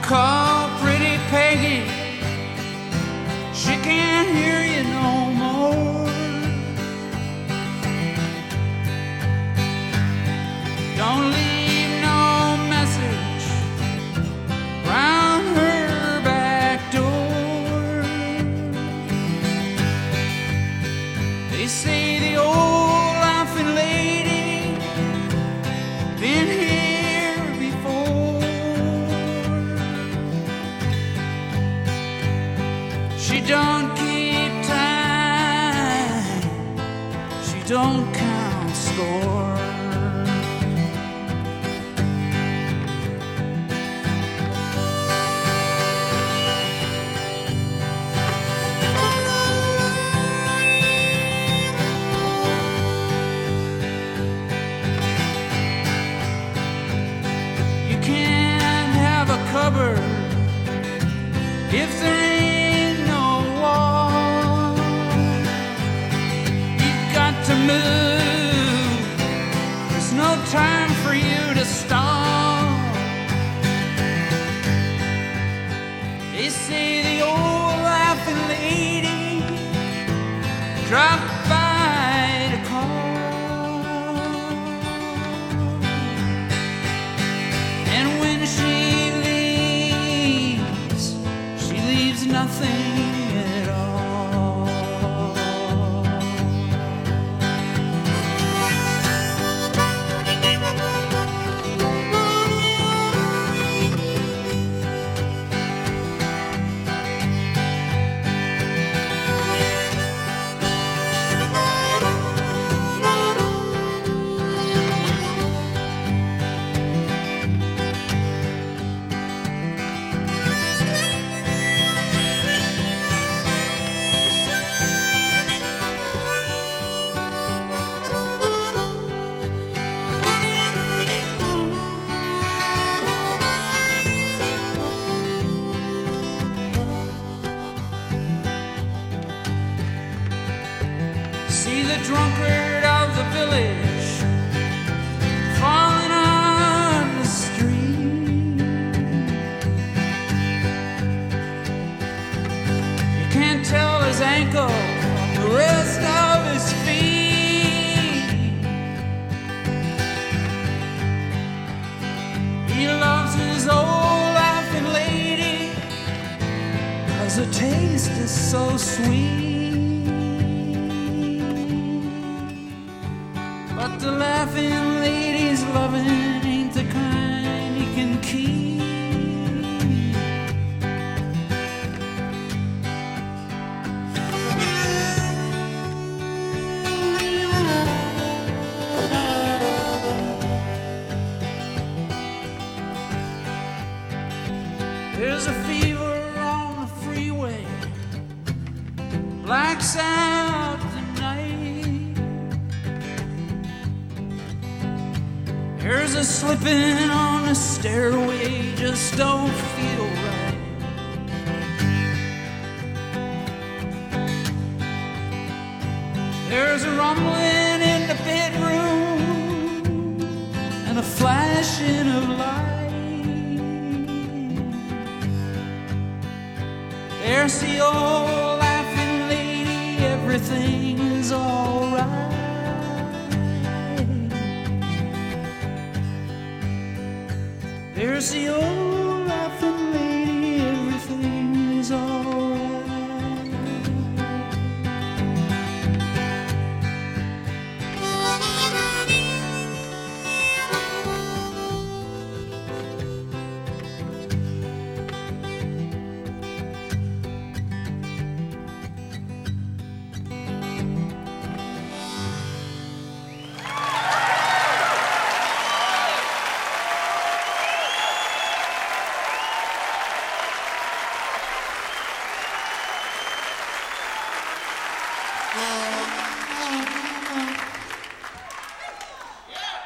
call pretty Peggy, she can't hear you no more. Don't leave no message round her back door. They say the old laughing lady been here before. She don't keep time, she don't count score. You can't have a cupboard if there ain't no wall. You've got to move, there's no time for you to stall. They say the old laughing lady dropped by to call, and when she leaves nothing at all. See the drunkard of the village falling on the street. You can't tell his ankle from the rest of his feet. He loves his old laughing lady 'cause her taste is so sweet. But the laughing lady's loving ain't the kind he can keep. There's a fever on the freeway, blacks out the night. There's a slipping on the stairway, just don't feel right. There's a rumbling in the bedroom and a flashing of light. There's the old laughing lady, everything is alright. There's the old laughing lady, everything is alright. Yeah.